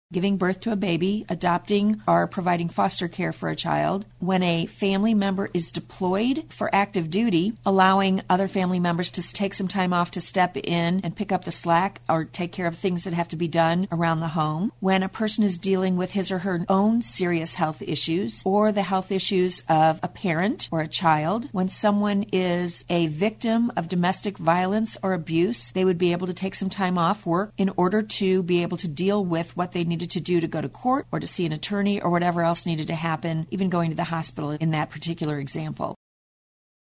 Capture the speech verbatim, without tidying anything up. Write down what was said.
giving birth to a baby, adopting, or providing foster care for a child. When a family member is deployed for active duty, allowing other family members to take some time off to step in and pick up the slack or take care of things that have to be done around the home. When a person is dealing with his or her own serious health issues or the health issues of a parent or a child. When someone is a victim of domestic violence or abuse, they would be able to take some time off work in order to be able to deal with what they needed to do to go to court or to see an attorney or whatever else needed to happen, even going to the hospital in that particular example.